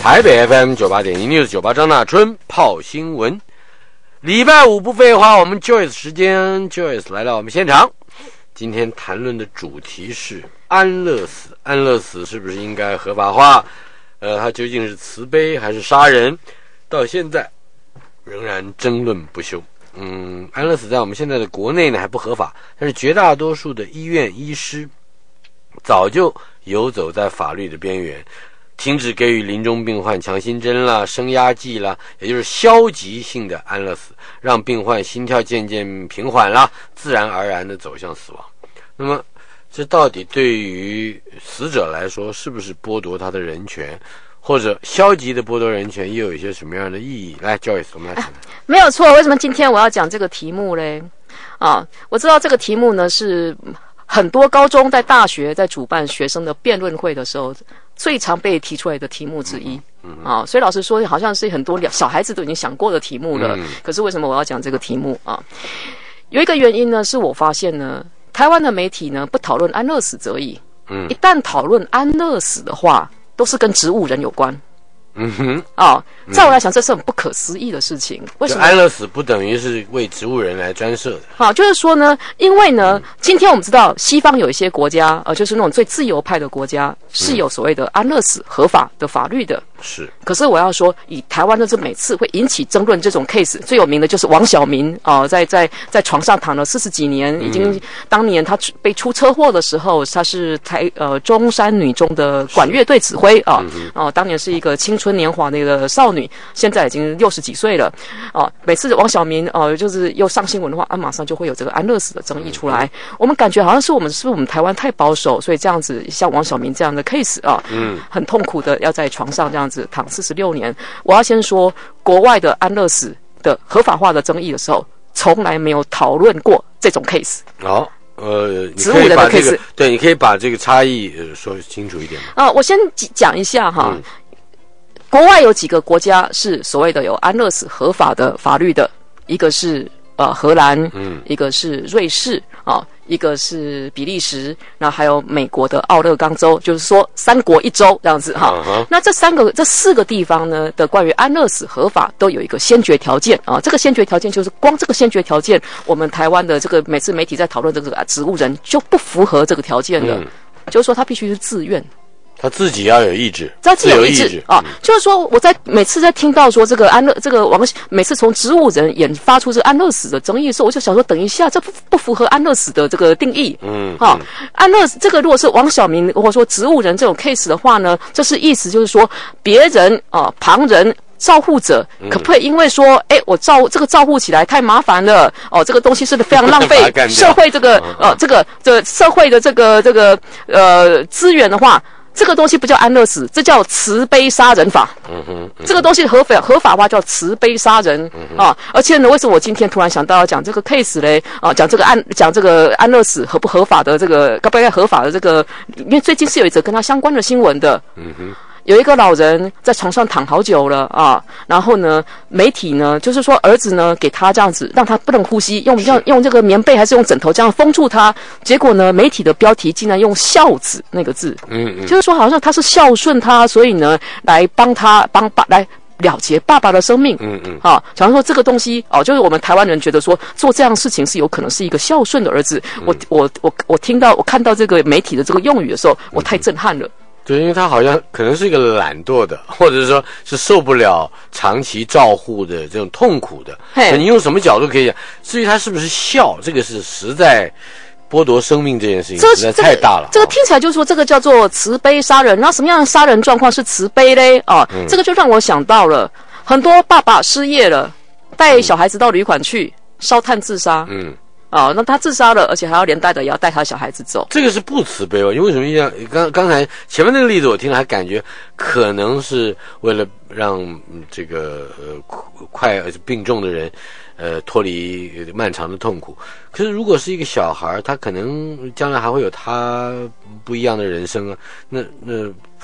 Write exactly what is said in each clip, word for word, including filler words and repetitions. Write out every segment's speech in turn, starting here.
台北 F M 九八点一 News 九八张大春泡新闻。礼拜五不废话，我们 Joyce 时间 ，Joyce 来到我们现场。今天谈论的主题是安乐死，安乐死是不是应该合法化？呃，它究竟是慈悲还是杀人？到现在仍然争论不休。嗯，安乐死在我们现在的国内呢还不合法，但是绝大多数的医院医师早就游走在法律的边缘，停止给予临终病患强心针啦、升压剂啦，也就是消极性的安乐死，让病患心跳渐渐平缓啦，自然而然地走向死亡。那么这到底对于死者来说是不是剥夺他的人权，或者消极的剥夺人权又有一些什么样的意义？来 Joyce 我们来谈、啊、 没有错。为什么今天我要讲这个题目嘞？啊，我知道这个题目呢是很多高中在大学在主办学生的辩论会的时候最常被提出来的题目之一。嗯嗯、啊，所以老实说好像是很多小孩子都已经想过的题目了、嗯、可是为什么我要讲这个题目啊？有一个原因呢是我发现呢台湾的媒体呢不讨论安乐死则已，嗯，一旦讨论安乐死的话都是跟植物人有关。嗯哼，哦，在我来讲，这是很不可思议的事情。为什么安乐死不等于是为植物人来专设的？ 好，就是说呢，因为呢，嗯、今天我们知道西方有一些国家，呃，就是那种最自由派的国家，是有所谓的安乐死合法的法律的。 是， 可是我要说，以台湾的这每次会引起争论这种 case， 最有名的就是王晓明啊、呃，在在在床上躺了四十几年，已经、嗯、当年他被出车祸的时候，他是台呃中山女中的管乐队指挥啊，哦、嗯呃，当年是一个青春年华的一个少女，现在已经六十几岁了啊、呃。每次王晓明哦、呃，就是又上新闻的话，啊，马上就会有这个安乐死的争议出来。嗯、我们感觉好像是我们是不是我们台湾太保守，所以这样子像王晓明这样的 case 啊，嗯，很痛苦的要在床上这样子躺四十六年。我要先说，国外的安乐死的合法化的争议的时候，从来没有讨论过这种 case。 好、哦，呃，植物人的 case， 对，你可以把这个差异、呃、说清楚一点吗？啊、 呃，我先讲一下哈、嗯，国外有几个国家是所谓的有安乐死合法的法律的，一个是呃荷兰，嗯，一个是瑞士啊。呃一个是比利时，那还有美国的奥勒冈州，就是说三国一州这样子哈。Uh-huh. 那这三个、这四个地方呢的关于安乐死合法都有一个先决条件啊。这个先决条件就是光这个先决条件，我们台湾的这个每次媒体在讨论这个植物人就不符合这个条件的，嗯、就是说他必须是自愿。 他自己要有意志， 他自己有意志, 自有意志啊、嗯！就是说，我在每次在听到说这个安乐，这个王每次从植物人研发出这个安乐死的争议的时候，我就想说，等一下，这不不符合安乐死的这个定义。嗯，哈、啊嗯，安乐这个如果是王晓明或者说植物人这种 case 的话呢，这是意思就是说，别人啊，旁人。照护者可不可以因为说，哎、欸，我照这个照护起来太麻烦了，哦，这个东西是非常浪费社会这个呃这个这社会的这个这个呃资源的话，这个东西不叫安乐死，这叫慈悲杀人法。嗯哼，嗯这个东西合法合法化叫慈悲杀人、嗯、啊！而且呢，为什么我今天突然想到要讲这个 case 嘞？啊，讲这个安讲这个安乐死合不合法的这个该不该合法的这个，因为最近是有一则跟他相关的新闻的。嗯哼。有一个老人在床上躺好久了啊，然后呢，媒体呢，就是说儿子呢给他这样子，让他不能呼吸，用用用这个棉被还是用枕头这样封住他。结果呢，媒体的标题竟然用孝子那个字，嗯嗯，就是说好像他是孝顺他，所以呢，来帮他帮爸来了结爸爸的生命，嗯嗯，啊，假如说这个东西哦，就是我们台湾人觉得说做这样的事情是有可能是一个孝顺的儿子。嗯、我我我我听到我看到这个媒体的这个用语的时候，我太震撼了。 对，因为他好像可能是一个懒惰的，或者是说是受不了长期照护的这种痛苦的。你用什么角度可以讲？至于他是不是孝，这个是实在剥夺生命这件事情实在太大了。 这个、这个听起来就是说这个叫做慈悲杀人，那什么样的杀人状况是慈悲嘞？啊、嗯，这个就让我想到了很多爸爸失业了，带小孩子到旅馆去烧炭自杀。嗯。哦，那他自杀了，而且还要连带的也要带他小孩子走。 这个是不慈悲哦，因为为什么一样？刚刚才前面那个例子我听了，还感觉可能是为了让这个呃快病重的人呃脱离漫长的痛苦。可是如果是一个小孩，他可能将来还会有他不一样的人生啊。那那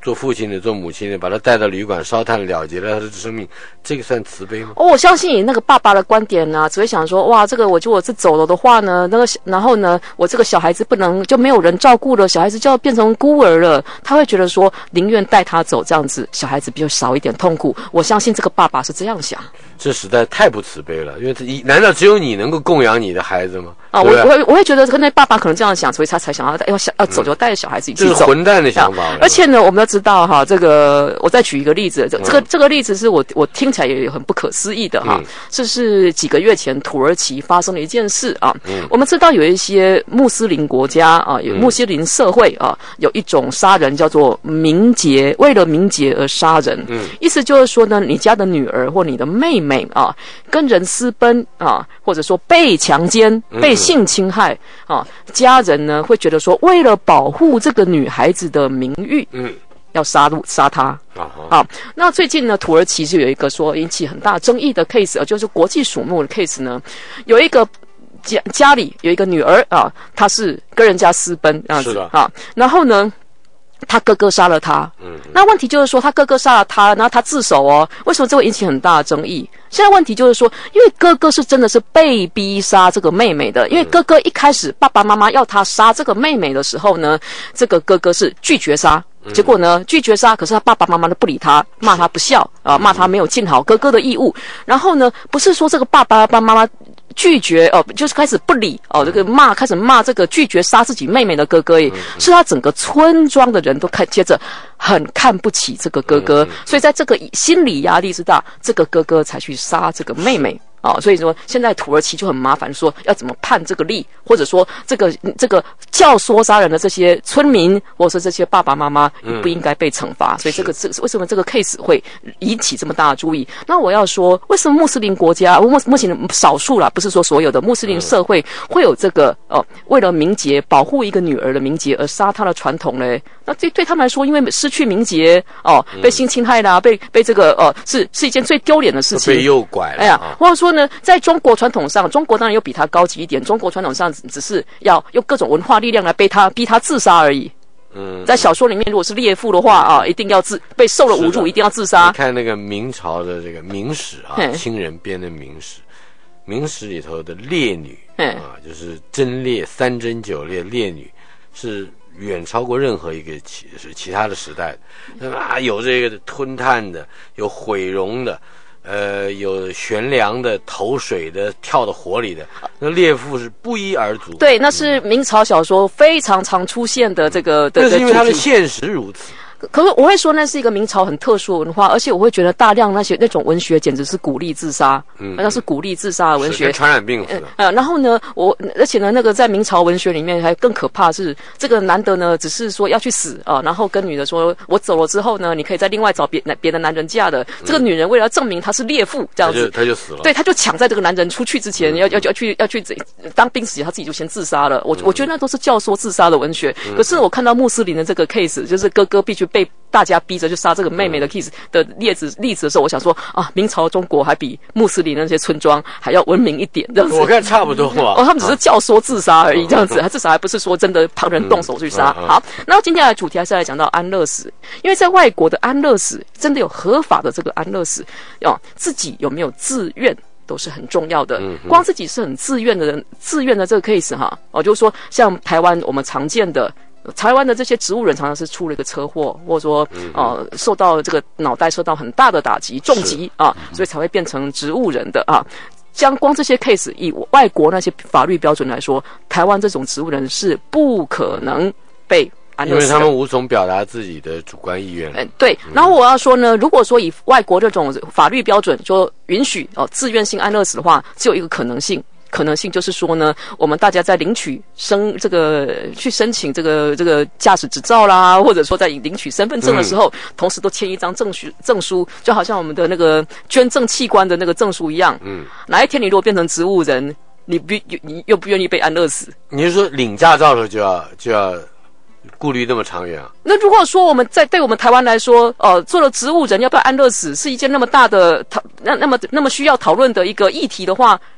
做父亲的、做母亲的，把他带到旅馆烧炭了结了他的生命，这个算慈悲吗？ 哦，我相信以那个爸爸的观点呢、啊，只会想说，哇，这个我就我这走了的话呢，那个然后呢，我这个小孩子不能就没有人照顾了，小孩子就要变成孤儿了。他会觉得说，宁愿带他走，这样子小孩子比较少一点痛苦。我相信这个爸爸是这样想。 这实在太不慈悲了，因为难道只有你能够供养你的孩子吗？ 啊，我我会我会觉得，可能爸爸可能这样想，所以他才想要要想要走就带着小孩子一起走。 这是混蛋的想法。 而且呢，我们要知道哈，这个我再举一个例子，这这个这个例子是我我听起来也很不可思议的哈。这是几个月前土耳其发生的一件事啊。我们知道有一些穆斯林国家啊，有穆斯林社会啊，有一种杀人叫做名节，为了名节而杀人。嗯，意思就是说呢，你家的女儿或你的妹妹啊，跟人私奔啊，或者说被强奸、被性侵害啊，家人呢会觉得说，为了保护这个女孩子的名誉，嗯，要杀戮杀她。好，那最近呢，土耳其就有一个说引起很大争议的 case， 就是国际瞩目的 case 呢，有一个家家里有一个女儿啊，她是跟人家私奔这样子啊，然后呢，他哥哥杀了他，嗯，那问题就是说，他哥哥杀了他，然后他自首哦，为什么这会引起很大的争议？现在问题就是说，因为哥哥是真的是被逼杀这个妹妹的，因为哥哥一开始爸爸妈妈要他杀这个妹妹的时候呢，这个哥哥是拒绝杀。结果呢，拒绝杀，可是他爸爸妈妈都不理他，骂他不孝啊，骂他没有尽好哥哥的义务。然后呢，不是说这个爸爸爸妈妈拒绝哦，就是开始不理哦，这个骂开始骂这个拒绝杀自己妹妹的哥哥，是他整个村庄的人都看接着很看不起这个哥哥，所以在这个心理压力之大，这个哥哥才去杀这个妹妹。哦，所以说现在土耳其就很麻烦，说要怎么判这个例，或者说这个这个教唆杀人的这些村民，或者是这些爸爸妈妈不应该被惩罚。嗯、所以这个这为什么这个 case 会引起这么大的注意？那我要说，为什么穆斯林国家，穆穆斯林少数啦，不是说所有的穆斯林社会会有这个哦，为了名节保护一个女儿的名节而杀她的传统呢？那这对他们来说，因为失去名节哦，被性侵害啦，被被这个哦，是是一件最丢脸的事情， 被诱拐了。 哎呀，或者说呢，在中国传统上，中国当然又比他高级一点。中国传统上只是要用各种文化力量来逼他逼他自杀而已。嗯，在小说里面，如果是烈妇的话啊，一定要自被受了侮辱，一定要自杀。 你看那个明朝的这个明史啊，清人编的明史，明史里头的烈女啊，就是贞烈三贞九烈烈女是。远超过任何一个其是其他的时代的，啊，有这个吞炭的，有毁容的，呃，有悬梁的、投水的、跳到火里的，那烈妇是不一而足。 对，那是明朝小说非常常出现的这个的。 那是因为它的现实如此。 可是我会说那是一个明朝很特殊的文化，而且我会觉得大量那些那种文学简直是鼓励自杀，嗯，那是鼓励自杀的文学， 跟传染病似的。 呃，然后呢，我而且呢，那个在明朝文学里面还更可怕是，这个男的呢只是说要去死啊，然后跟女的说，我走了之后呢，你可以再另外找别别的男人嫁的。这个女人为了证明她是烈妇，这样子， 她就死了。 对，她就抢在这个男人出去之前，要要要去要去当兵时，她自己就先自杀了。我我觉得那都是教唆自杀的文学。可是我看到穆斯林的这个 case， 就是哥哥必须被大家逼着去杀这个妹妹的 case 的例子例子的时候，我想说啊，明朝中国还比穆斯林那些村庄还要文明一点，这样子。 我看差不多嘛。 哦，他们只是教唆自杀而已，这样子，他至少还不是说真的旁人动手去杀。好，那今天的主题还是来讲到安乐死，因为在外国的安乐死真的有合法的这个安乐死，哦，自己有没有自愿？都是很重要的，光自己是很自愿的人，自愿的这个 case 哈，哦，就是说像台湾我们常见的。台湾的这些植物人常常是出了一个车祸，或者说呃受到这个脑袋受到很大的打击重击啊，所以才会变成植物人的啊。将光这些 case 以外国那些法律标准来说，台湾这种植物人是不可能被安乐死的， 因为他们无从表达自己的主观意愿。 嗯，对。然后我要说呢，如果说以外国这种法律标准说允许哦自愿性安乐死的话，只有一个可能性。可能性就是说呢，我们大家在领取申这个去申请这个这个驾驶执照啦，或者说在领取身份证的时候，嗯、同时都签一张证书证书，就好像我们的那个捐赠器官的那个证书一样。嗯，哪一天你如果变成植物人，你不你又不愿意被安乐死？ 你是说领驾照的时候就要就要顾虑那么长远啊？ 那如果说我们在对我们台湾来说，呃，做了植物人要不要安乐死是一件那么大的讨那那么那么需要讨论的一个议题的话。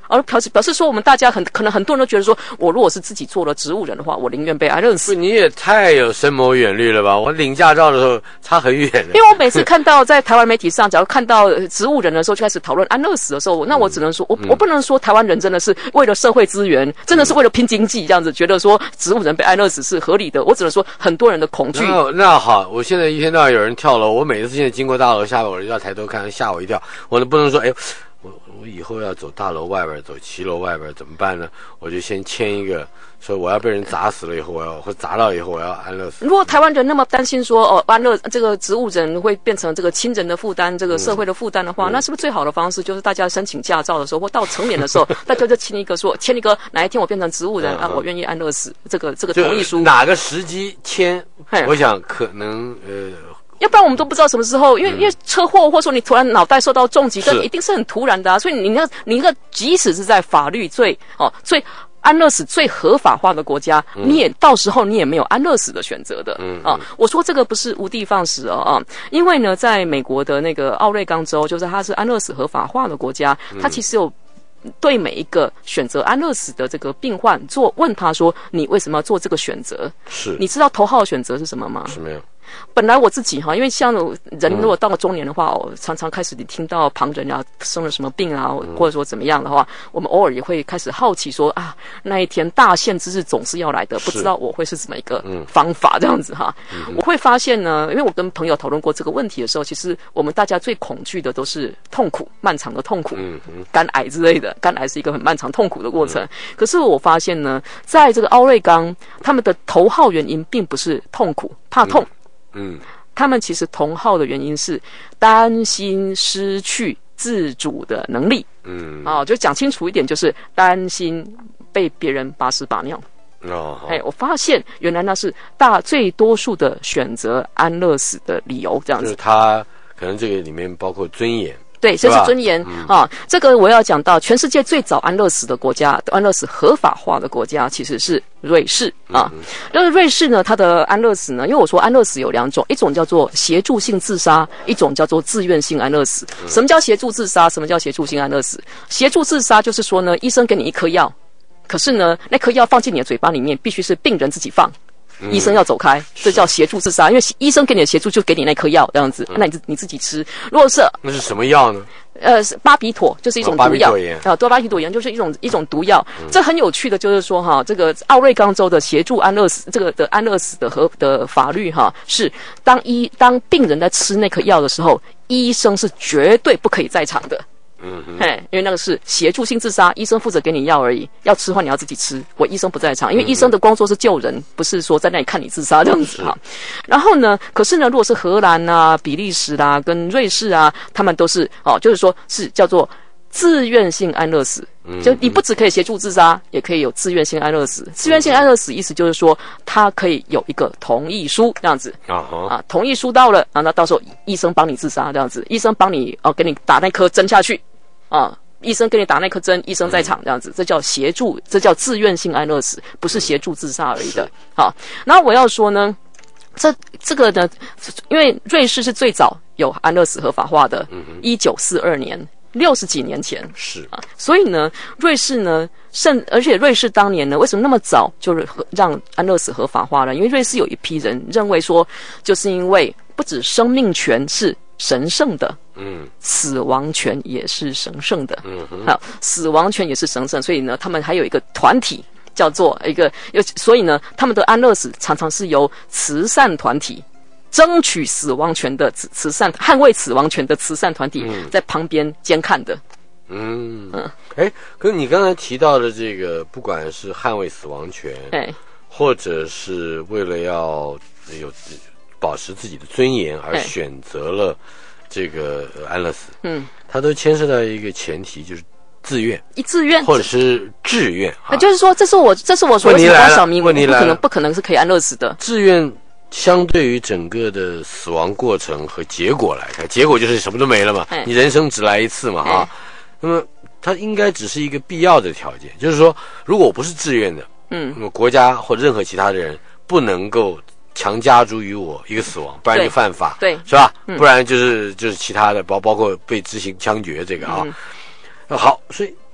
而表示表示说我们大家很可能很多人都觉得说，我如果是自己做了植物人的话，我宁愿被安乐死。 你也太有深谋远虑了吧！我领驾照的时候差很远的。 因为我每次看到在台湾媒体上，假如看到植物人的时候，就开始讨论安乐死的时候，那我只能说，我我不能说台湾人真的是为了社会资源，真的是为了拼经济这样子，觉得说植物人被安乐死是合理的。我只能说很多人的恐惧。 那那好，我现在一天到晚有人跳楼，我每次现在经过大楼下边，我就要抬头看，吓我一跳。我不能说，哎，我我以后要走大楼外边，走骑楼外边怎么办呢？我就先签一个。所以我要被人砸死了以后，我要或砸到以后，我要安乐死。 如果台湾人那么担心说哦，安乐这个植物人会变成这个亲人的负担，这个社会的负担的话，嗯、那是不是最好的方式就是大家申请驾照的时候或到成年的时候，大家就签一个说签一个哪一天我变成植物人、嗯、啊，我愿意安乐死这个这个同意书。 哪个时机签？我想可能呃。 要不然我们都不知道什么时候，因为、嗯、因为车祸或者说你突然脑袋受到重击，这一定是很突然的啊。所以你那你那个即使是在法律最哦最。安乐死最合法化的国家，嗯、你也到时候你也没有安乐死的选择的。嗯啊，我说这个不是无的放矢哦啊，因为呢，在美国的那个奥瑞冈州，就是它是安乐死合法化的国家，它其实有对每一个选择安乐死的这个病患做问他说，你为什么要做这个选择？是，你知道头号选择是什么吗？ 是没有。 本来我自己哈，因为像人如果到了中年的话，我、嗯、常常开始你听到旁人啊生了什么病啊，嗯、或者说怎么样的话，我们偶尔也会开始好奇说啊，那一天大限之日总是要来的，不知道我会是怎么一个方法这样子哈。嗯、我会发现呢，因为我跟朋友讨论过这个问题的时候，其实我们大家最恐惧的都是痛苦，漫长的痛苦，嗯嗯、肝癌之类的，肝癌是一个很漫长痛苦的过程。嗯、可是我发现呢，在这个奥瑞冈，他们的头号原因并不是痛苦，怕痛。嗯嗯，他们其实同号的原因是担心失去自主的能力。嗯，啊，就讲清楚一点，就是担心被别人把屎把尿。哦，哎，我发现原来那是大最多数的选择安乐死的理由，这样子。 就是他可能这个里面包括尊严。 对，这是尊严、嗯、啊！这个我要讲到，全世界最早安乐死的国家，安乐死合法化的国家其实是瑞士啊。因为、嗯、瑞士呢，它的安乐死呢，因为我说安乐死有两种，一种叫做协助性自杀，一种叫做自愿性安乐死。嗯、什么叫协助自杀？什么叫协助性安乐死？协助自杀就是说呢，医生给你一颗药，可是呢，那颗药放进你的嘴巴里面，必须是病人自己放。嗯、医生要走开，这叫协助自杀，因为医生给你的协助就给你那颗药这样子，嗯、那你你自己吃。如果是那是什么药呢？ 呃，巴比妥就是一种毒药， 啊， 多巴比妥盐就是一种一种毒药。嗯、这很有趣的，就是说哈，这个奥瑞冈州的协助安乐死这个的安乐死的和的法律哈，是当医当病人在吃那颗药的时候，医生是绝对不可以在场的。嗯，嘿，因为那个是协助性自杀，医生负责给你药而已，要吃的话你要自己吃。我医生不在场，因为医生的工作是救人，不是说在那里看你自杀这样子哈。然后呢，可是呢，如果是荷兰啊、比利时啦、啊、跟瑞士啊，他们都是哦，就是说是叫做自愿性安乐死，就你不只可以协助自杀，也可以有自愿性安乐死。自愿性安乐死意思就是说，他可以有一个同意书这样子啊，同意书到了，然后那到时候医生帮你自杀这样子，医生帮你哦给你打那颗针下去。啊，医生给你打那颗针，医生在场这样子，这叫协助，这叫自愿性安乐死，不是协助自杀而已的。好，然后我要说呢，这这个呢，因为瑞士是最早有安乐死合法化的，一九四二年，六十几年前是啊，所以呢，瑞士呢，甚而且瑞士当年呢，为什么那么早就是让安乐死合法化呢？因为瑞士有一批人认为说，就是因为不止生命权是神圣的，嗯，死亡权也是神圣的，嗯哼，好，死亡权也是神圣，所以呢，他们还有一个团体叫做一个，所以呢，他们的安乐死常常是由慈善团体争取死亡权的慈慈善捍卫死亡权的慈善团体在旁边监看的。 嗯嗯，哎，可是你刚才提到的这个，不管是捍卫死亡权，哎，或者是为了要有保持自己的尊严而选择了这个安乐死，嗯，它都牵涉到一个前提，就是自愿， 一自愿或者是志愿。 那就是说，这是我，这是我说的小小民，我不可能不可能是可以安乐死的。 志愿相对于整个的死亡过程和结果来看，结果就是什么都没了嘛，你人生只来一次嘛，啊，那么它应该只是一个必要的条件，就是说，如果我不是自愿的，嗯，那么国家或任何其他的人不能够强加诸于我一个死亡，不然就犯法， 对， 是吧？嗯、不然就是就是其他的，包包括被执行枪决这个啊。嗯、好，所以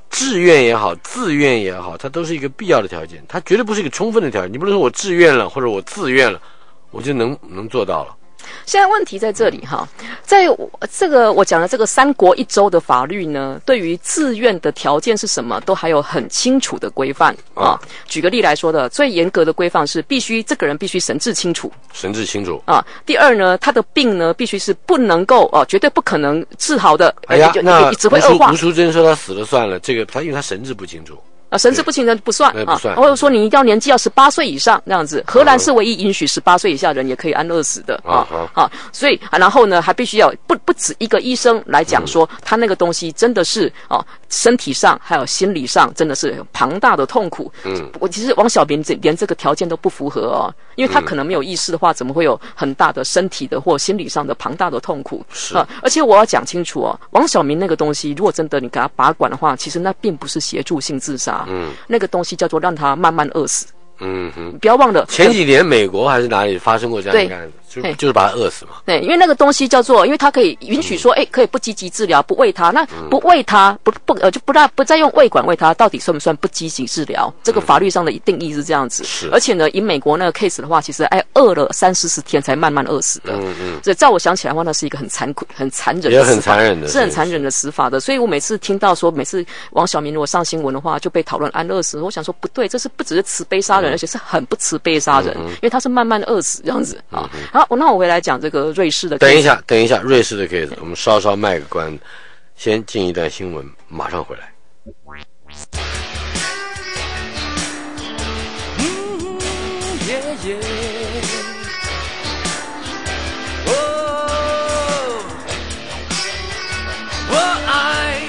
志愿也好，自愿也好，它都是一个必要的条件，它绝对不是一个充分的条件。你不能说我志愿了或者我自愿了，我就能能做到了。 现在问题在这里哈，在这个我讲的这个三国一州的法律呢，对于自愿的条件是什么，都还有很清楚的规范啊。举个例来说的，最严格的规范是必须这个人必须神志清楚， 神志清楚啊。第二呢，他的病呢必须是不能够哦、啊，绝对不可能治好的。 哎呀， 呃、 那只会恶化。 吴淑珍说他死了算了，这个他因为他神志不清楚。 啊，神志不清的不算啊， 或者说你一定要年纪要十八岁以上这样子。荷兰是唯一允许十八岁以下人也可以安乐死的啊啊，所以、啊、然后呢，还必须要不不止一个医生来讲说，嗯、他那个东西真的是哦、啊，身体上还有心理上真的是庞大的痛苦。嗯，我其实王小明连这个条件都不符合哦，因为他可能没有意识的话，怎么会有很大的身体的或心理上的庞大的痛苦？ 是啊，而且我要讲清楚哦，王小明那个东西，如果真的你给他拔管的话，其实那并不是协助性自杀。嗯，那个东西叫做让他慢慢饿死。嗯哼，不要忘了前几年美国还是哪里发生过这样的案子，就就是把他饿死嘛。 对，因为那个东西叫做，因为他可以允许说，哎、嗯，可以不积极治疗，不喂他，那不喂他，不不呃就不让不再用喂管喂他，到底算不算不积极治疗？这个法律上的定义是这样子。是、嗯，而且呢，以美国那个 case 的话，其实哎饿了三四十天才慢慢饿死的。嗯嗯。所以在我想起来的话，那是一个很残酷、很残忍的， 也很残忍的， 是很残忍的死法的。所以我每次听到说，每次王小明如果上新闻的话，就被讨论安乐死，我想说不对，这是不只是慈悲杀人，嗯、而且是很不慈悲杀人，嗯、因为他是慢慢饿死这样子啊。嗯、好，那我回来讲这个瑞士的 case。 等一下，等一下，瑞士的 case， 我们稍稍卖个关，先进一段新闻，马上回来。嗯耶耶哦，我爱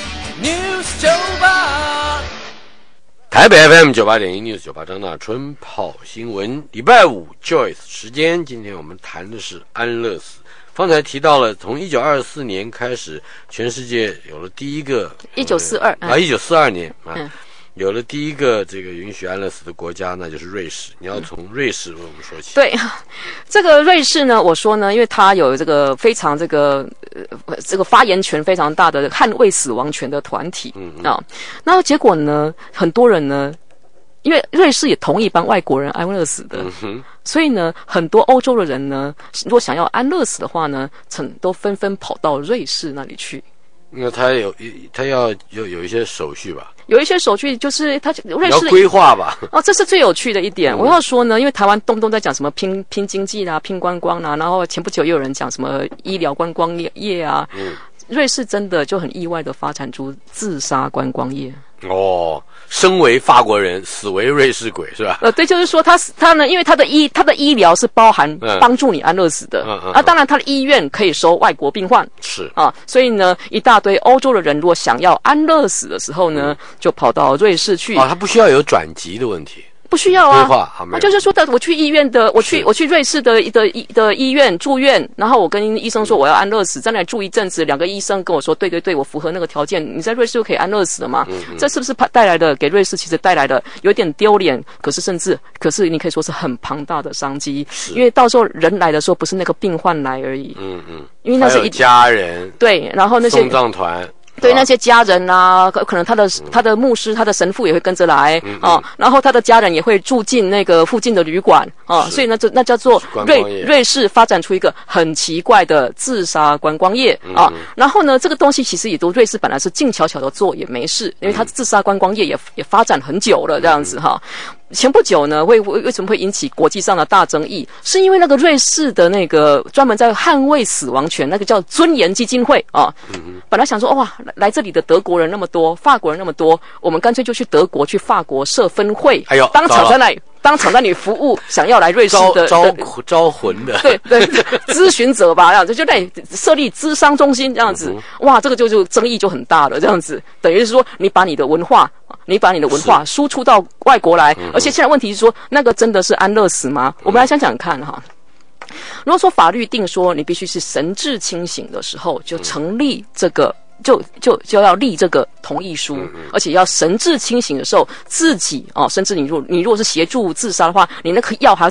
News 九八。台北 F M 九八点一 News 九八张大春跑新闻，礼拜五 Joyce 时间，今天我们谈的是安乐死。方才提到了，从一九二四年开始，全世界有了第一个一九四二啊，一九四二年啊，嗯、有了第一个这个允许安乐死的国家，那就是瑞士。你要从瑞士为我们说起。 对，这个瑞士呢，我说呢，因为它有这个非常这个呃这个发言权非常大的捍卫死亡权的团体嗯嗯啊，那结果呢，很多人呢。因为瑞士也同意帮外国人安乐死的，嗯、所以呢，很多欧洲的人呢，如果想要安乐死的话呢，曾都纷纷跑到瑞士那里去。 那他有他要有有一些手续吧？ 有一些手续，就是他瑞士要规划吧？ 哦，这是最有趣的一点。嗯、我要说呢，因为台湾动不动在讲什么拼拼经济啦、拼观光啦，然后前不久又有人讲什么医疗观光业业啊。嗯，瑞士真的就很意外的发展出自杀观光业。 哦，生为法国人，死为瑞士鬼，是吧？ 呃，对，就是说他他呢，因为他的医他的医疗是包含帮助你安乐死的，嗯嗯嗯、啊，当然他的医院可以收外国病患， 是啊，所以呢，一大堆欧洲的人如果想要安乐死的时候呢，嗯、就跑到瑞士去。 哦，他不需要有转籍的问题。 不需要啊， 规划啊， 就是说的，我去医院的，我去我去瑞士的的的医院住院，然后我跟医生说我要安乐死，在那里住一阵子，两个医生跟我说，对对对，我符合那个条件，你在瑞士就可以安乐死了嘛？嗯嗯这是不是带来的给瑞士其实带来的有点丢脸？可是甚至可是你可以说是很庞大的商机，因为到时候人来的时候不是那个病患来而已，嗯嗯，因为那是一家人对，然后那些送葬团。 对那些家人啊，可可能他的他的牧师、他的神父也会跟着来嗯嗯啊，然后他的家人也会住进那个附近的旅馆啊，所以呢，这那叫做瑞瑞士发展出一个很奇怪的自杀观光业啊。嗯嗯然后呢，这个东西其实也都瑞士本来是静悄悄的做也没事，因为它自杀观光业也也发展很久了这样子哈。前不久呢，为为什么会引起国际上的大争议？是因为那个瑞士的那个专门在捍卫死亡权，那个叫尊严基金会啊。嗯、本来想说，哇，来这里的德国人那么多，法国人那么多，我们干脆就去德国、去法国设分会，哎呦，当场在那里。当场在你服务，想要来瑞士的招招招魂的， 对对，咨询者吧，这样子就在设立咨商中心这样子，嗯、哇，这个就就争议就很大了，这样子，等于是说你把你的文化，你把你的文化输出到外国来，而且现在问题是说，那个真的是安乐死吗？嗯、我们来想想看哈。如果说法律定说你必须是神志清醒的时候，就成立这个。就就就要立这个同意书，嗯嗯而且要神志清醒的时候自己哦，甚至你如果你如果是协助自杀的话，你那颗药还要自己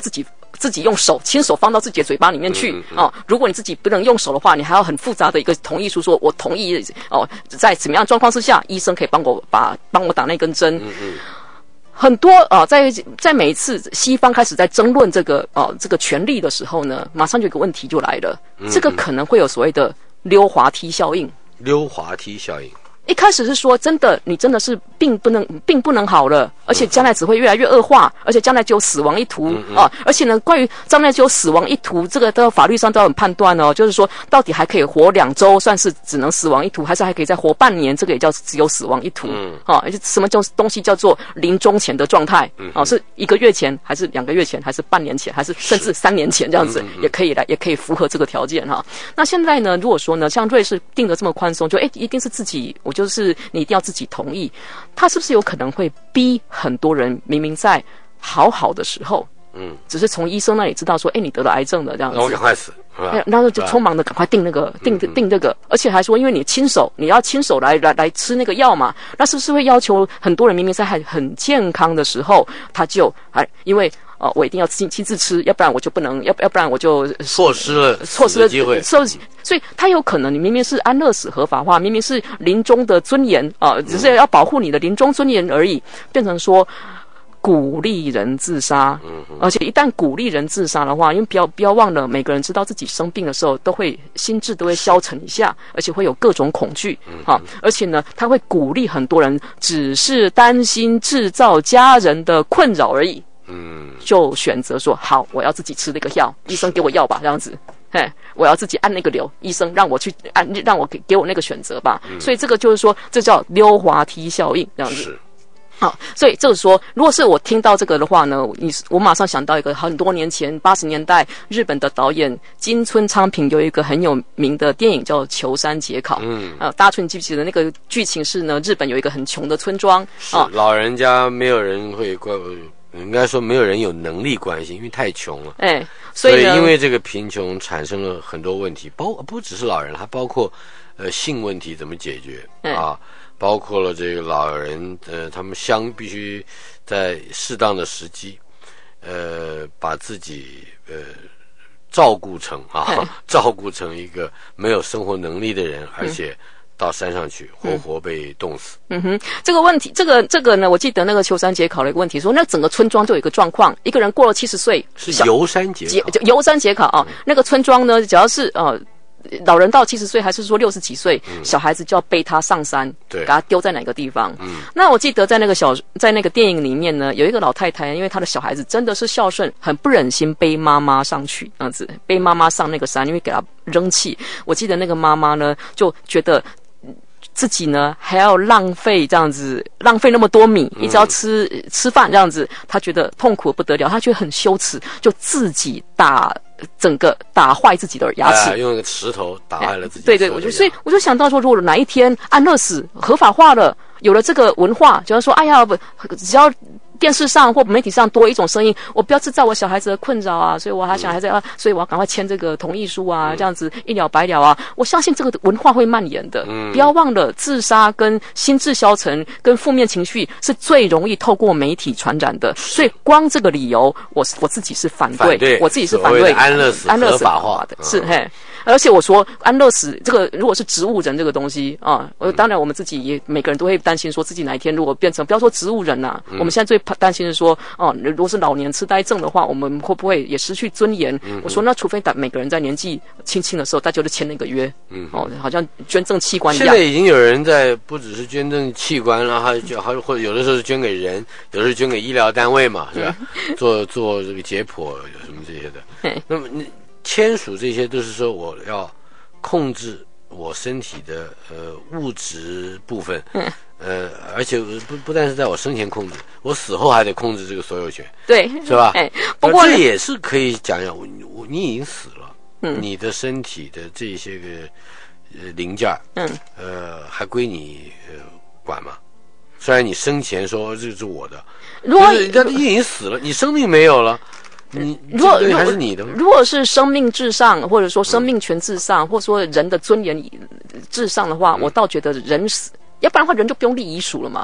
自己用手亲手放到自己的嘴巴里面去、嗯嗯、哦。如果你自己不能用手的话，你还要很复杂的一个同意书，说我同意哦，在怎么样状况之下，医生可以帮我把帮我打那根针。嗯嗯，很多啊、呃，在在每一次西方开始在争论这个哦、呃、这个权利的时候呢，马上就有个问题就来了，嗯嗯，这个可能会有所谓的溜滑梯效应。 溜滑梯效应。 一开始是说真的，你真的是并不能并不能好了，而且将来只会越来越恶化，而且将来只有死亡一途、嗯嗯、啊！而且呢，关于将来只有死亡一途，这个到法律上都要很判断哦，就是说到底还可以活两周，算是只能死亡一途，还是还可以再活半年，这个也叫只有死亡一途。嗯，啊，什么叫东西叫做临终前的状态？嗯，啊，是一个月前，还是两个月前，还是半年前，还是甚至三年前这样子，嗯嗯，也可以来，也可以符合这个条件哈。那现在呢，如果说呢，像瑞士定得这么宽松，就哎，一定是自己，我就是你一定要自己同意，他是不是有可能会逼很多人明明在好好的时候，嗯，只是从医生那里知道说，哎，你得了癌症的这样子， 那我赶快死， 然后就匆忙的赶快定那个定定这个，而且还说，因为你亲手，你要亲手来来来吃那个药嘛，那是不是会要求很多人明明在很很健康的时候，他就哎，因为哦，我一定要亲亲自吃，要不然我就不能，要要不然我就错失了错失了机会。 所以他有可能，你明明是安乐死合法化，明明是临终的尊严啊、呃，只是要保护你的临终尊严而已，变成说鼓励人自杀。嗯，而且一旦鼓励人自杀的话，因为不要不要忘了，每个人知道自己生病的时候，都会心智都会消沉一下，而且会有各种恐惧。嗯，好，而且呢，他会鼓励很多人，只是担心制造家人的困扰而已。嗯，就选择说好，我要自己吃那个药，医生给我药吧，这样子，嘿，我要自己按那个钮，医生让我去按，让我给给我那个选择吧。嗯，所以这个就是说，这叫溜滑梯效应，这样子。是。好，所以就是说，如果是我听到这个的话呢，你我马上想到一个很多年前八十年代日本的导演金村昌平有一个很有名的电影叫《求山节考》。嗯，啊，大家记不记得那个剧情是呢？日本有一个很穷的村庄， 是、啊、老人家没有人会关。应该说没有人有能力关心，因为太穷了。哎，所以, 所以因为这个贫穷产生了很多问题，包不只是老人，还包括呃性问题怎么解决、嗯、啊，包括了这个老人呃他们相必须在适当的时机呃把自己呃照顾成啊、嗯、照顾成一个没有生活能力的人，而且、嗯到山上去，活活被冻死。 嗯哼，这个问题，这个这个呢，我记得那个秋山节考了一个问题，说那整个村庄就有一个状况，一个人过了七十岁， 是游山节考， 游山节考啊、嗯，那个村庄呢，只要是呃老人到七十岁，还是说六十几岁、嗯，小孩子就要背他上山，对，给他丢在哪个地方。嗯，那我记得在那个小在那个电影里面呢，有一个老太太，因为她的小孩子真的是孝顺，很不忍心背妈妈上去，这样子背妈妈上那个山，因为给她扔弃。我记得那个妈妈呢，就觉得自己呢还要浪费这样子，浪费那么多米，一直要吃、嗯、吃饭这样子，他觉得痛苦不得了，他觉得很羞耻，就自己打整个打坏自己的牙齿， 哎、用一个石头打坏了自己的。 对对，我就所以我就想到说，如果哪一天安乐死合法化了，有了这个文化，就是说，哎呀，只要电视上或媒体上多一种声音，我不要制造我小孩子的困扰啊，所以我还想孩子要、嗯，所以我要赶快签这个同意书啊，嗯、这样子一了百了啊。我相信这个文化会蔓延的。嗯，不要忘了，自杀跟心智消沉跟负面情绪是最容易透过媒体传染的。所以光这个理由，我我自己是反对， 反对我自己是反对安乐死合法化的， 嗯、是嘿。而且我说安乐死这个如果是植物人这个东西啊，我当然我们自己也每个人都会担心说自己哪一天如果变成不要说植物人啊、嗯，我们现在最担心是说哦，如果是老年痴呆症的话，我们会不会也失去尊严？嗯、我说那除非每个人在年纪轻轻的时候，大家就签那个约，嗯，哦，好像捐赠器官一样。 现在已经有人在不只是捐赠器官了，还还或者有的时候是捐给人，有的是捐给医疗单位嘛，是吧？嗯、做做这个解剖什么这些的。那么你。签署这些都是说我要控制我身体的呃物质部分，嗯，呃，而且不不但是在我生前控制，我死后还得控制这个所有权， 对， 是吧？ 哎，不过这也是可以讲讲，我我你已经死了，嗯，你的身体的这些个呃零件，嗯，呃，还归你呃管吗？虽然你生前说这是我的，如果你已经死了，你生命没有了。你如果还是你的吗？ 如果是生命至上，或者说生命权至上，嗯、或者说人的尊严至上的话，嗯、我倒觉得人死，要不然的话人就不用立遗嘱了嘛。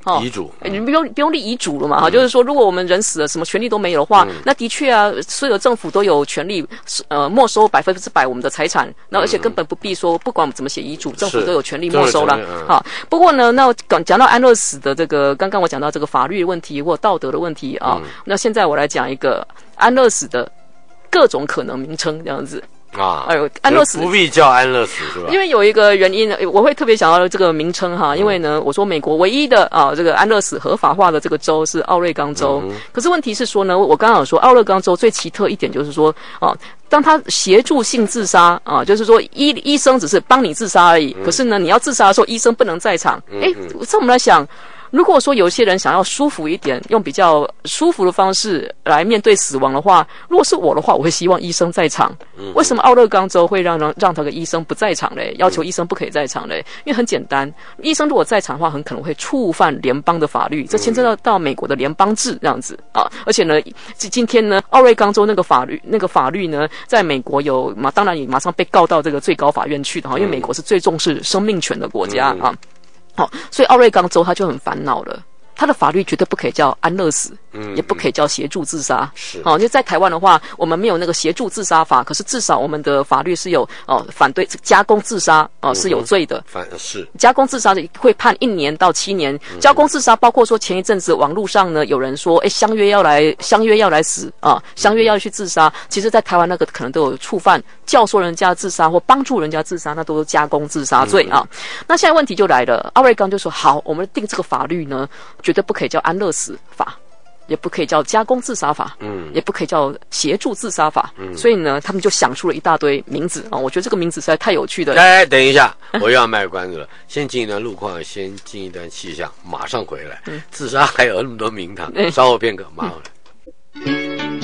哦， 遗嘱， 你不用不用立遗嘱了嘛哈、嗯，就是说，如果我们人死了，什么权利都没有的话，嗯、那的确啊，所有的政府都有权利呃没收百分之百我们的财产，那而且根本不必说，不管我们怎么写遗嘱，政府都有权利没收了。好、嗯，不过呢，那讲讲到安乐死的这个，刚刚我讲到这个法律问题或道德的问题啊、嗯，那现在我来讲一个安乐死的各种可能名称，这样子。 啊，哎呦，安乐死不必叫安乐死是吧？ 因为有一个原因，我会特别想要这个名称哈，因为呢，我说美国唯一的啊这个安乐死合法化的这个州是奥瑞冈州，嗯、可是问题是说呢，我刚刚有说奥瑞冈州最奇特一点就是说啊，当他协助性自杀啊，就是说医医生只是帮你自杀而已，嗯、可是呢，你要自杀的时候，医生不能在场。哎、嗯，这我们来想。如果说有些人想要舒服一点，用比较舒服的方式来面对死亡的话，如果是我的话，我会希望医生在场。嗯、为什么奥勒冈州会让让让他的医生不在场嘞？要求医生不可以在场嘞？因为很简单，医生如果在场的话，很可能会触犯联邦的法律，这牵涉到到美国的联邦制这样子啊。而且呢，今天呢，奥瑞冈州那个法律那个法律呢，在美国有马，当然也马上被告到这个最高法院去的哈，因为美国是最重视生命权的国家啊。好、哦，所以奥瑞冈州他就很烦恼了。他的法律绝对不可以叫安乐死，嗯，也不可以叫协助自杀。 是， 好、哦，因为在台湾的话，我们没有那个协助自杀法，可是至少我们的法律是有哦反对加工自杀哦、呃、是有罪的。 反是加工自杀的会判一年到七年。加工自杀包括说前一阵子网络上呢有人说，哎，相约要来相约要来死啊，相约要去自杀。其实，在台湾那个可能都有触犯教唆人家自杀或帮助人家自杀，那都是加工自杀罪啊。嗯、那现在问题就来了，奥瑞冈就说好，我们定这个法律呢。绝对不可以叫安乐死法，也不可以叫加工自杀法，嗯，也不可以叫协助自杀法，嗯，所以呢，他们就想出了一大堆名字啊、哦。我觉得这个名字实在太有趣了。 哎，等一下，我又要卖关子了。先进一段路况，先进一段气象，马上回来。嗯、自杀还有那么多名堂，嗯、稍后片刻，马上回来。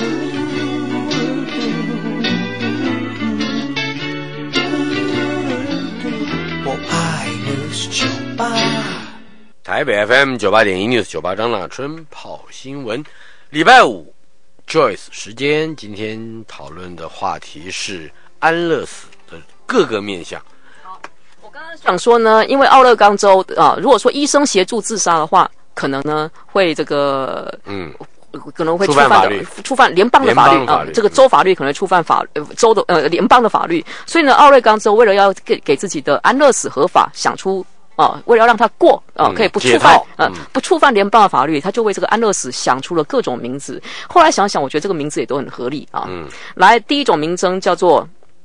我爱的是酒吧。台北 F M 九八点一 News 九八张大春跑新闻，礼拜五 Joyce 时间，今天讨论的话题是安乐死的各个面向。 好，我刚刚想说呢，因为奥勒冈州啊，如果说医生协助自杀的话，可能呢会这个嗯。可能会触犯的触犯联邦的法律啊、呃，这个州法律可能会触犯法呃州的呃联邦的法律，所以呢，奥瑞冈州为了要给给自己的安乐死合法，想出啊、呃，为了让他过啊、呃，可以不触犯呃、嗯、不触犯联邦的法律，他就为这个安乐死想出了各种名字。后来想想，我觉得这个名字也都很合理啊。嗯，来，第一种名称叫做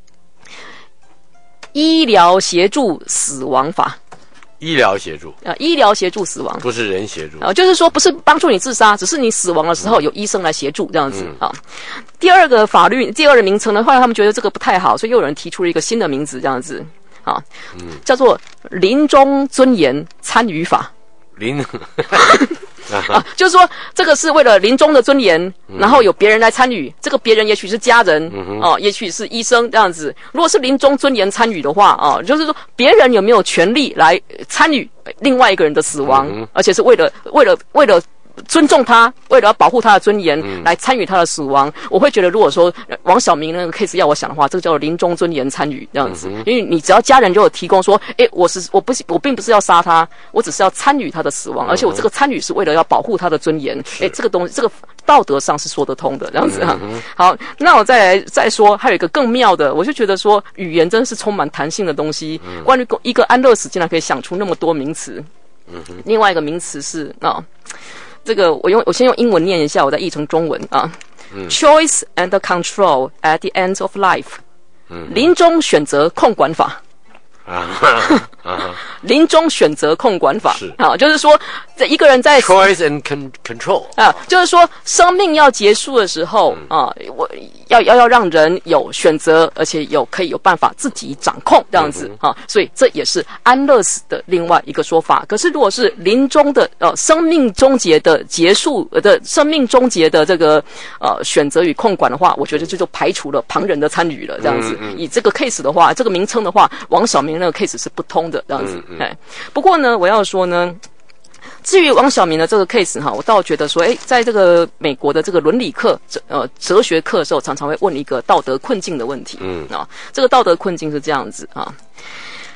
医疗协助死亡法。 医疗协助啊，医疗协助死亡， 不是人协助啊，就是说不是帮助你自杀，只是你死亡的时候有医生来协助这样子、嗯、啊。第二个法律，第二个名称呢，后来他们觉得这个不太好，所以又有人提出了一个新的名字这样子啊，嗯、叫做临终尊严参与法。 临啊，就是说这个是为了临终的尊严，然后有别人来参与，这个别人也许是家人哦、嗯啊，也许是医生这样子。如果是临终尊严参与的话啊，就是说别人有没有权利来参与另外一个人的死亡，嗯、而且是为了为了为了。尊重他，为了要保护他的尊严，嗯、来参与他的死亡，我会觉得，如果说王小明那个 case 要我想的话，这个叫做临终尊严参与这样子，嗯、因为你只要家人就有提供说，哎，我是我不是我并不是要杀他，我只是要参与他的死亡，嗯、而且我这个参与是为了要保护他的尊严，哎，这个东西这个道德上是说得通的这样子啊。嗯、好，那我再来再说，还有一个更妙的，我就觉得说，语言真是充满弹性的东西。嗯、关于一个安乐死，竟然可以想出那么多名词。嗯、另外一个名词是啊。这个我用我先用英文念一下，我再译成中文啊。嗯、Choice and control at the end of life，嗯、临终选择控管法。啊啊、临终选择控管法是啊，就是说，这一个人在 choice and con control 啊，就是说生命要结束的时候、嗯、啊，我要要要让人有选择，而且有可以有办法自己掌控这样子、嗯、啊，所以这也是安乐死的另外一个说法。可是如果是临终的呃生命终结的结束的生命终结的这个呃选择与控管的话，我觉得这就排除了旁人的参与了这样子。嗯嗯、以这个 case 的话，这个名称的话，王小明那个 case 是不通的这样子。嗯嗯、哎，不过呢，我要说呢。至于王小明的这个 case 哈，我倒觉得说，哎，在这个美国的这个伦理课、呃哲学课的时候，常常会问一个道德困境的问题。嗯啊，这个道德困境是这样子啊，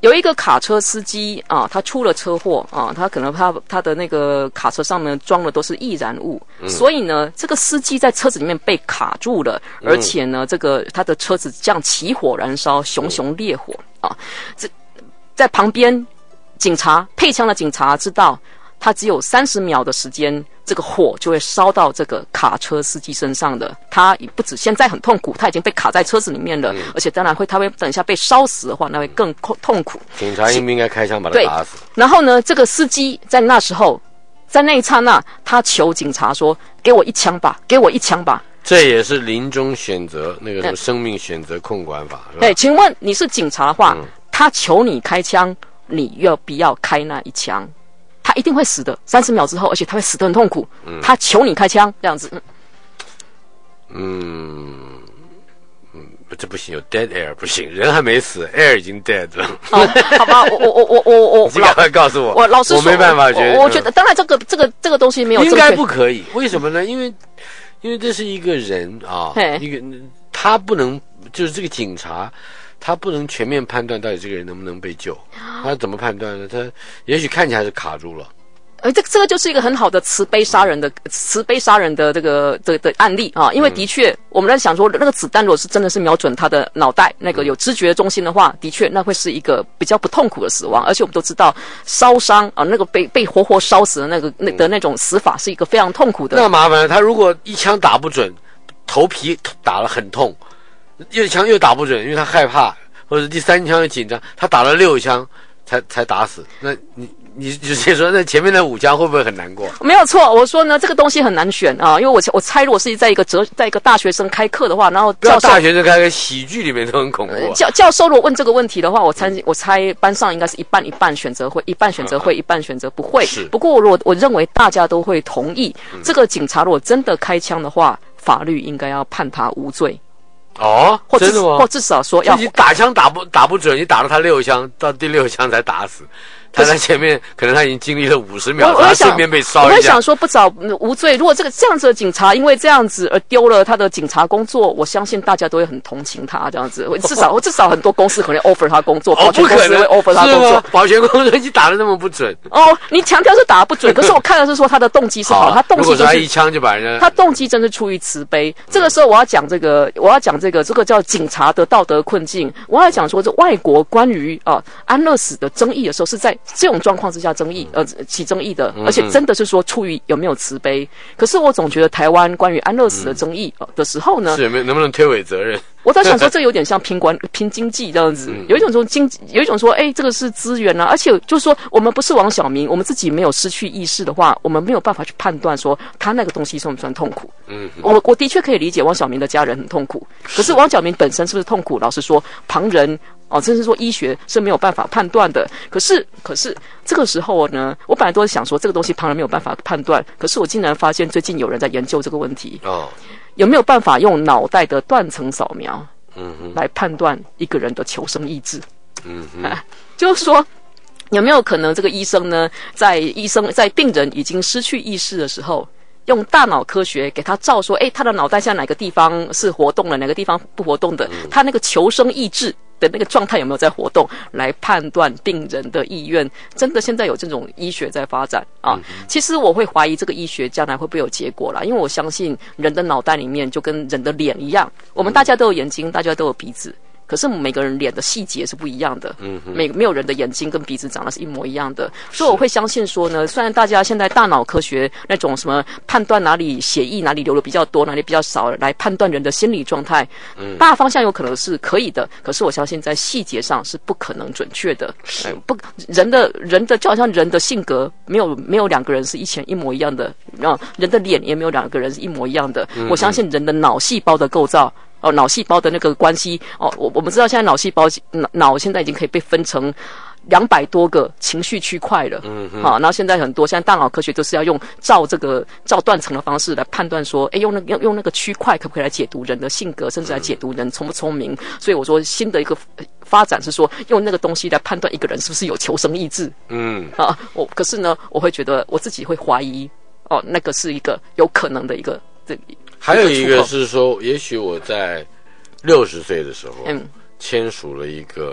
有一个卡车司机啊，他出了车祸啊，他可能他他的那个卡车上面装的都是易燃物，嗯、所以呢，这个司机在车子里面被卡住了，嗯、而且呢，这个他的车子这样起火燃烧，熊熊烈火啊，这在旁边警察配枪的警察知道，他只有三十秒的时间。这个火就会烧到这个卡车司机身上的，他不止现在很痛苦，他已经被卡在车子里面了，嗯、而且当然会，他会等一下被烧死的话，那会更痛苦。 警察应不应该开枪把他打死？ 然后呢，这个司机在那时候，在那一刹那，他求警察说：“给我一枪吧，给我一枪吧。” 这也是临终选择那个什么生命选择控管法。 对，请问你是警察的话，嗯、他求你开枪，你要不要开那一枪？他一定会死的，三十秒之后，而且他会死得很痛苦。嗯、他求你开枪，这样子。 嗯嗯，这不行，有 dead air 不行，人还没死 ，air 已经 dead 了。 哦，好吧，我我我我我， 你赶快告诉我， 我老实说， 我没办法觉得， 我觉得，当然这个这个这个东西没有应该不可以，为什么呢？因为因为这是一个人啊，一个他不能，就是这个警察。他不能全面判断到底这个人能不能被救，他怎么判断呢？他也许看起来是卡住了。 呃，这这个就是一个很好的慈悲杀人的慈悲杀人的这个的的案例啊，因为的确、嗯、我们在想说，那个子弹如果是真的是瞄准他的脑袋，那个有知觉中心的话，的确那会是一个比较不痛苦的死亡，而且我们都知道烧伤啊，那个被被活活烧死的那个那的那种死法是一个非常痛苦的。 那麻烦了，他如果一枪打不准，头皮打了很痛。一枪又打不准，因为他害怕，或者第三枪又紧张，他打了六枪才才打死。那你你直接说，那前面的五枪会不会很难过？ 没有错，我说呢，这个东西很难选啊，因为我我猜，如果是在一个哲，在一个大学生开课的话，然后教授大学生开课，喜剧里面都很恐怖、啊。 教教授如果问这个问题的话，我猜我猜班上应该是一半一半选择会，一半选择会，一半选择不会。 是。 不过我我我认为大家都会同意，嗯、这个警察如果真的开枪的话，法律应该要判他无罪。 哦， 或真的吗？ 或至少说要你打枪打不打不准，你打了他六枪，到第六枪才打死。他在前面可能他已经经历了五十秒，他顺便被烧一下。 我会想说，不找无罪。如果这个这样子的警察因为这样子而丢了他的警察工作，我相信大家都会很同情他。这样子，至少至少很多公司可能 offer 他工作，保全公司会 offer 他工作。 保全公司你打得那么不准哦，你强调是打不准，可是我看的是说他的动机是好，他动机就是他一枪就把人家， 他动机真是出于慈悲。这个时候我要讲这个，我要讲这个，这个叫警察的道德困境。我要讲说，这外国关于啊安乐死的争议的时候，是在这种状况之下。争议呃起争议的，而且真的是说出于有没有慈悲。可是我总觉得台湾关于安乐死的争议、呃、的时候呢， 是能不能推诿责任？ 我在想说，这有点像拼关拼经济这样子，有一种说经，有一种说，哎，这个是资源啊，而且就是说，我们不是王晓明，我们自己没有失去意识的话，我们没有办法去判断说他那个东西算不算痛苦。嗯，我我的确可以理解王晓明的家人很痛苦，可是王晓明本身是不是痛苦？老实说，旁人。哦，甚至说医学是没有办法判断的。可是，可是这个时候呢，我本来都是想说这个东西旁人没有办法判断，可是我竟然发现最近有人在研究这个问题。哦，有没有办法用脑袋的断层扫描，嗯哼，来判断一个人的求生意志？嗯哼，啊、就是说。有没有可能这个医生呢，在医生在病人已经失去意识的时候，用大脑科学给他照说，哎，他的脑袋现在哪个地方是活动的，哪个地方不活动的，他那个求生意志的那个状态有没有在活动，来判断病人的意愿。真的现在有这种医学在发展啊。嗯、其实我会怀疑这个医学将来会不会有结果啦，因为我相信人的脑袋里面就跟人的脸一样，我们大家都有眼睛，大家都有鼻子。可是每个人脸的细节是不一样的，嗯，没没有人的眼睛跟鼻子长得是一模一样的，所以我会相信说呢，虽然大家现在大脑科学那种什么判断哪里血液哪里流的比较多，哪里比较少，来判断人的心理状态，嗯，大方向有可能是可以的，可是我相信在细节上是不可能准确的，是不人的人的就好像人的性格没有没有两个人是一前一模一样的，啊，人的脸也没有两个人是一模一样的，嗯，我相信人的脑细胞的构造。哦，脑细胞的那个关系哦，我我们知道现在脑细胞脑脑现在已经可以被分成两百多个情绪区块了，嗯，好，然后现在很多现在大脑科学都是要用照这个照断层的方式来判断说，哎，用那用用那个区块可不可以来解读人的性格，甚至来解读人聪不聪明？所以我说新的一个发展是说用那个东西来判断一个人是不是有求生意志，嗯，啊，我可是呢，我会觉得我自己会怀疑，哦，那个是一个有可能的一个这。 还有一个是说，也许我在六十岁的时候，嗯，签署了一个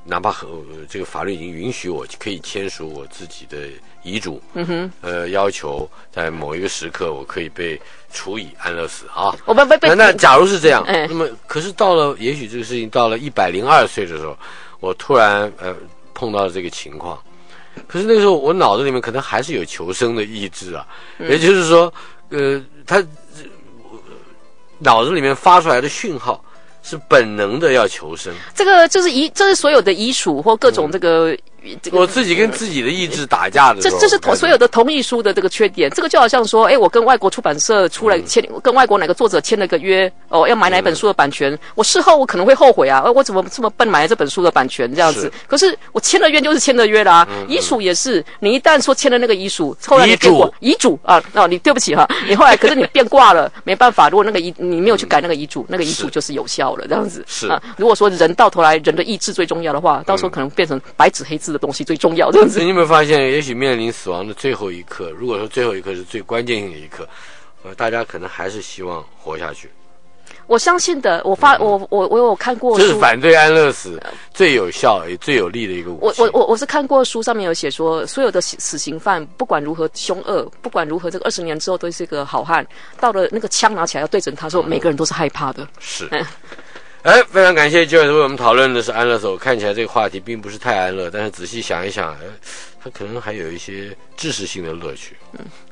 哪怕和、呃、这个法律已经允许我可以签署我自己的遗嘱，嗯哼，呃，要求在某一个时刻我可以被处以安乐死啊。 我不不不， 那那假如是这样，哎、那么可是到了，也许这个事情到了一百零二岁的时候，我突然呃碰到了这个情况，可是那个时候我脑子里面可能还是有求生的意志啊，嗯、也就是说，呃，他脑子里面发出来的讯号。是本能的要求生， 这个就是遗，这是所有的遗属或各种这个。嗯这个、我自己跟自己的意志打架的时候， 这这是同所有的同意书的这个缺点。这个就好像说，哎，我跟外国出版社出来签，嗯、跟外国哪个作者签了个约，哦，要买哪本书的版权，嗯、我事后我可能会后悔啊，我怎么这么笨买了这本书的版权这样子？是可是我签了约就是签了约啦、啊，嗯、遗属也是，你一旦说签了那个遗属，后来你变卦，遗嘱啊，哦，你对不起哈，你后来可是你变卦了，没办法，如果那个遗你没有去改那个遗嘱，那个遗嘱就是有效了这样子。 是啊，如果说人到头来人的意志最重要的话，到时候可能变成白纸黑字的东西最重要。 你有没有发现，也许面临死亡的最后一刻，如果说最后一刻是最关键性的一刻，呃，大家可能还是希望活下去。 我相信的，我发、嗯、我我我有看过书， 这是反对安乐死最有效也最有力的一个武器。 我我我我是看过书上面有写说，所有的死刑犯不管如何凶恶，不管如何这个二十年之后都是一个好汉，到了那个枪拿起来要对准他说，嗯、每个人都是害怕的。 是。哎，非常感谢 Joyce 为我们讨论的是安乐死。看起来这个话题并不是太安乐，但是仔细想一想，哎，它可能还有一些知识性的乐趣。嗯。